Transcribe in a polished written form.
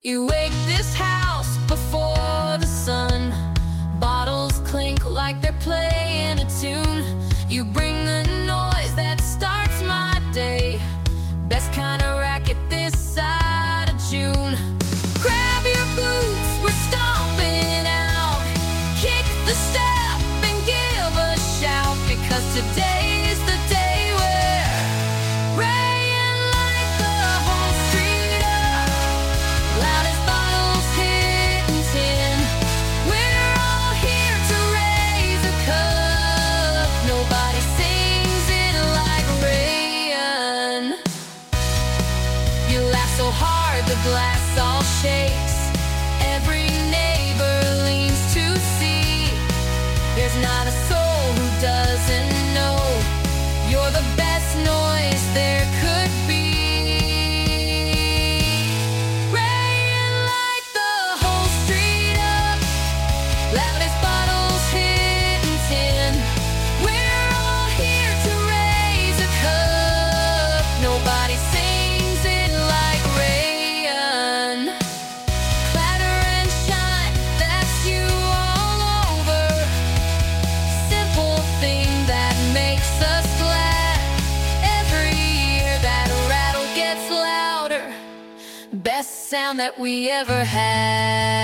You wake this house before the sun. Bottles clink like they're playing a tune. You bring the noise that starts my day. Best kind of racket this side of June. Grab your boots, we're stomping out. Kick the step and give a shout, because today is the day where Ray and light the whole street up. Loudest bottles hitting tin. We're all here to raise a cup. Nobody sings it like Rayan. You laugh so hard the glass all shakes. Every neighbor leans to see. There's not a soul who doesn't know you're the best noise there could be. Ray and light the whole street up. Loudest bottles hitting tin. We're all here to raise a cup. Nobody sings it like Rayan. Clatter and shine, that's you all over. Simple thing that makes us glad. Every year that rattle gets louder. Best sound that we ever had.